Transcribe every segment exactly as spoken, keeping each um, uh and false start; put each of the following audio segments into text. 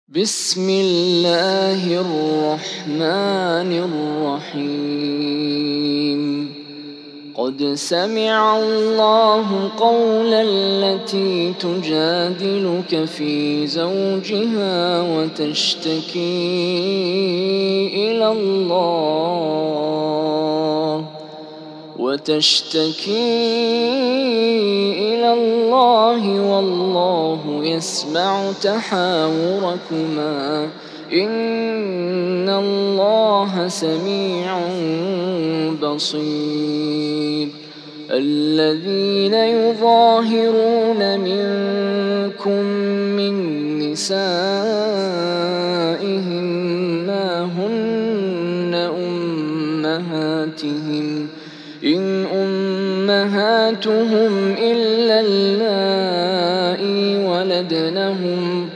بسم الله الرحمن الرحيم قد سمع الله قول التي تجادلك في زوجها وتشتكي إلى الله وتشتكي إلى الله والله يسمع تحاوركما إن الله سميع بصير. الذين يظاهرون منكم من نسائهم ما هن أمهاتهم إن أمهاتهم إلا اللائي ولدنهم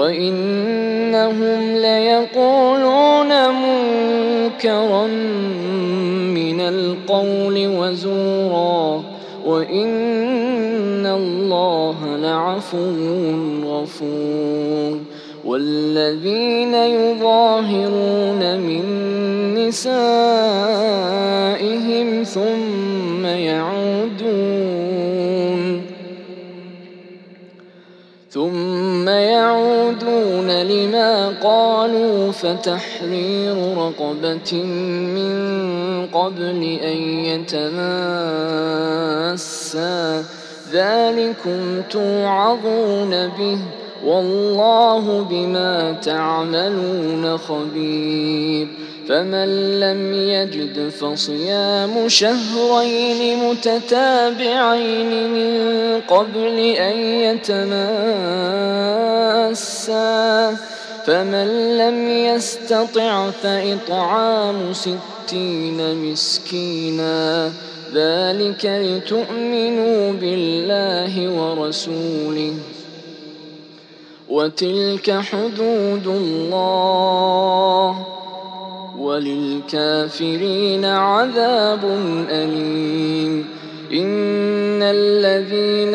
وإنهم ليقولون منكرا من القول وزورا وإن الله لعفو غفور. والذين يظاهرون من نسائهم ثم يعودون ثم يعودون لما قالوا فتحرير رقبة من قبل أن يتماسا ذلكم توعظون به والله بما تعملون خبير. فمن لم يجد فصيام شهرين متتابعين من قبل أن يتماسا فمن لم يستطع فإطعام ستين مسكينا ذلك لتؤمنوا بالله ورسوله وتلك حدود الله وللكافرين عذاب أليم. إن الذين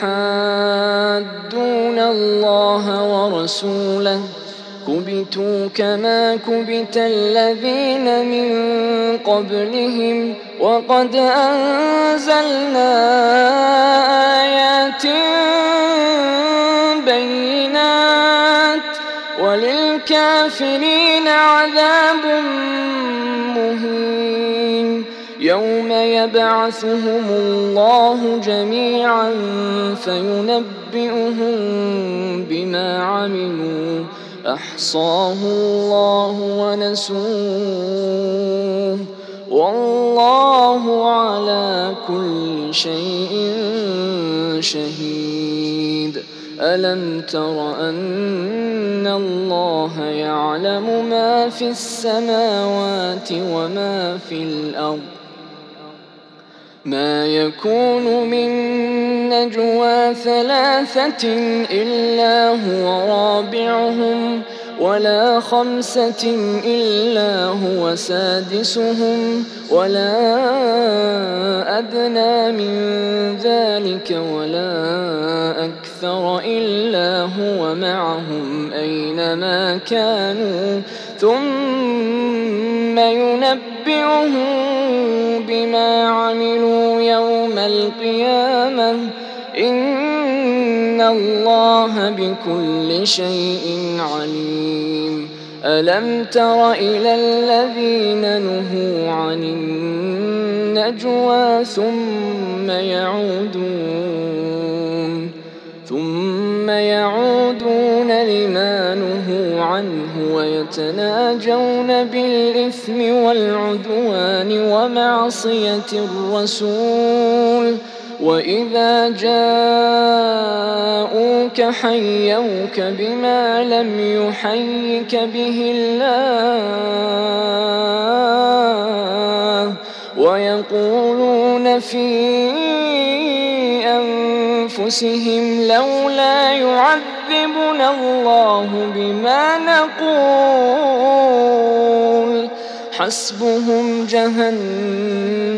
يحادون الله ورسوله كبتوا كما كبت الذين من قبلهم وقد أنزلنا آيات بينات وللكافرين عذاب مهين. يوم يبعثهم الله جميعا فينبئهم بما عملوا أحصاه الله ونسوه والله على كل شيء شهيد. ألم تر أن الله يعلم ما في السماوات وما في الأرض ما يكون من نجوى ثلاثة إلا هو رابعهم ولا خمسة إلا هو سادسهم ولا أدنى من ذلك ولا أكثر إلا هو معهم أينما كانوا ثم ينبئهم بما عملوا يوم القيامة إن الله بكل شيء عليم. ألم تر إلى الذين نهوا عن النجوى ثم يعودون ثم يعودون لما نهوا عنه ويتناجون بالإثم والعدوان ومعصية الرسول وإذا جاءوك حيوك بما لم يحيك به الله ويقولون في أنفسهم لولا يعذبنا الله بما نقول حسبهم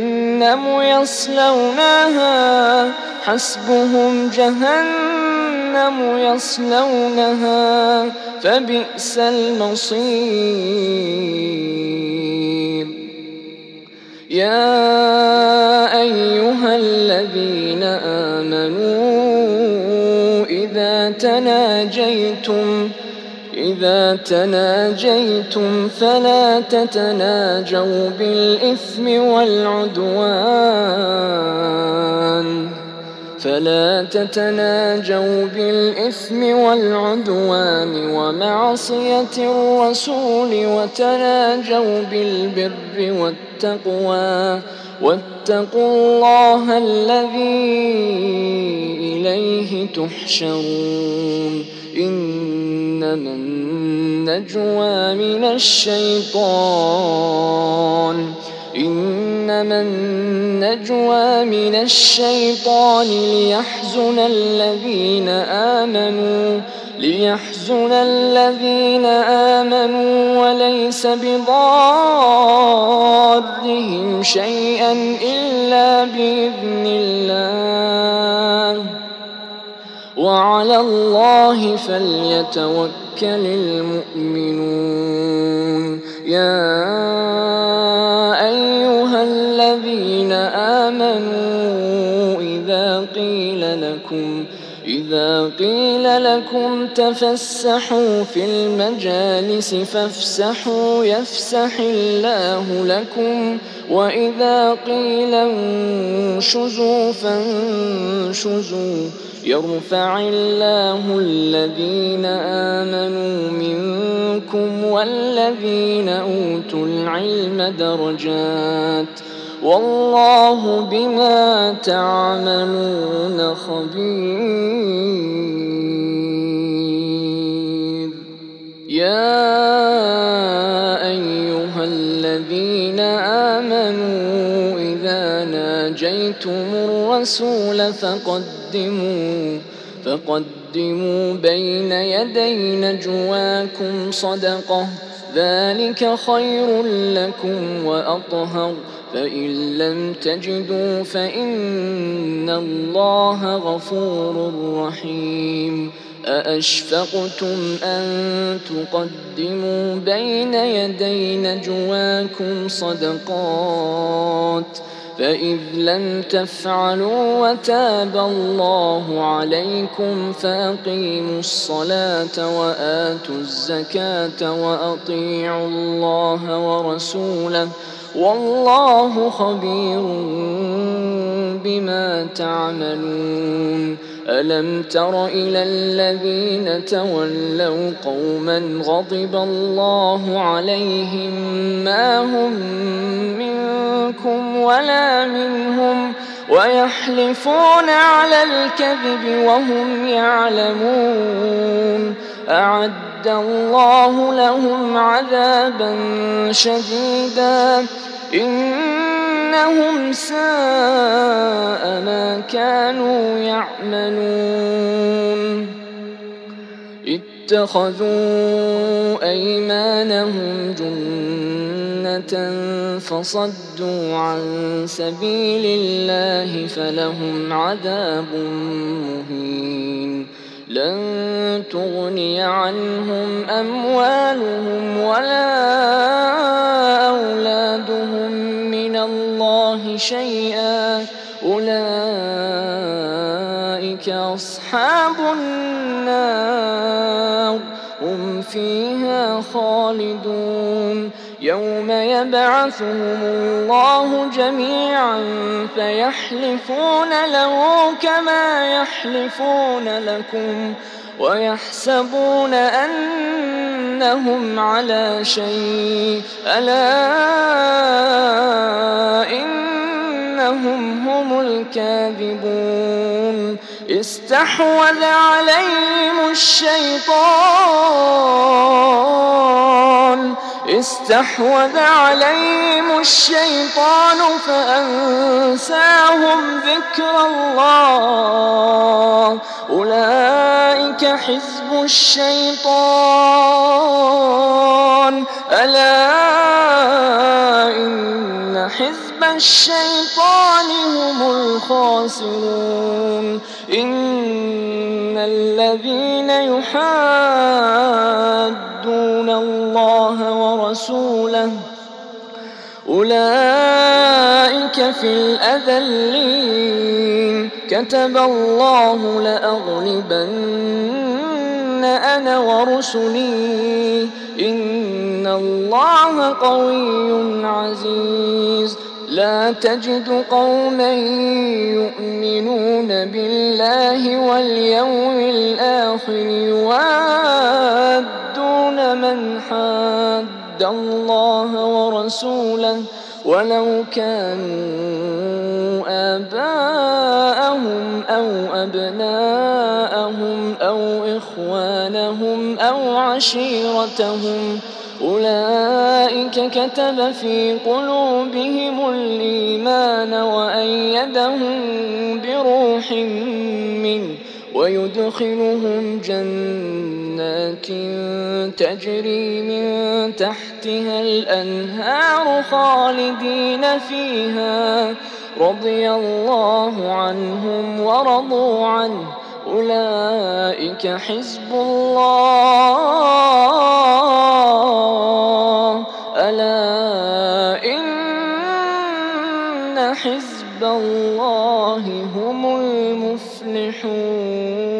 جهنم يصلونها حسبهم جهنم جهنم يصلونها فبئس المصير. يا أيها الذين آمنوا إذا تناجيتم إذا تناجيتم فلا تتناجوا بالإثم والعدوان فلا تتناجوا بالإثم والعدوان ومعصية الرسول وتناجوا بالبر والتقوى واتقوا الله الذي إليه تحشرون. إنما النجوى من الشيطان إنما النجوى من الشيطان ليحزن الذين آمنوا ليحزن الذين آمنوا وليس بضارهم شيئا إلا بإذن الله وعلى الله فليتوكل المؤمنون. يا أيها الذين آمنوا إذا قيل لكم إذا قيل لكم تفسحوا في المجالس فافسحوا يفسح الله لكم وإذا قيل انشزوا فانشزوا يرفع الله الذين آمنوا منكم والذين أوتوا العلم درجات والله بما تعملون خبير. يا أيها الذين آمنوا إذا ناجيتم الرسول فقدموا فقدموا بين يدي نجواكم صدقة ذلك خير لكم وأطهر فإن لم تجدوا فإن الله غفور رحيم. أأشفقتم أن تقدموا بين يدي نجواكم صدقات فإذ لم تفعلوا وتاب الله عليكم فأقيموا الصلاة وآتوا الزكاة وأطيعوا الله ورسوله والله خبير بما تعملون. ألم تر إلى الذين تولوا قوما غضب الله عليهم ما هم منكم ولا منهم ويحلفون على الكذب وهم يعلمون أعد الله لهم عذابا شديدا إنهم ساء ما كانوا يعملون. اتخذوا أيمانهم جنة فصدوا عن سبيل الله فلهم عذاب مهين. لن تغني عنهم أموالهم ولا أولادهم من الله شيئا أولئك أصحاب النار هم فيها خالدون. يوم يبعثهم الله جميعا فيحلفون له كما يحلفون لكم ويحسبون أنهم على شيء ألا إنهم هم الكاذبون. استحوذ عليهم الشيطان استحوذ عليهم الشيطان فأنساهم ذكر الله أولئك حزب الشيطان ألا إن حزب الشيطان هم الخاسرون. إن الذين يحادون الله ورسوله أولئك في الأذلين. كتب الله لأغلبن أنا ورسلي إن الله قوي عزيز. لا تجد قوما يؤمنون بالله واليوم الآخر يوادون من حاد الله ورسوله ولو كانوا آباءهم أو أبناءهم أو إخوانهم أو عشيرتهم أولئك كتب في قلوبهم الإيمان وأيدهم بروح منه ويدخلهم جنات تجري من تحتها الأنهار خالدين فيها رضي الله عنهم ورضوا عنه أولئك حزب الله ألا إن حزب الله هم المفلحون.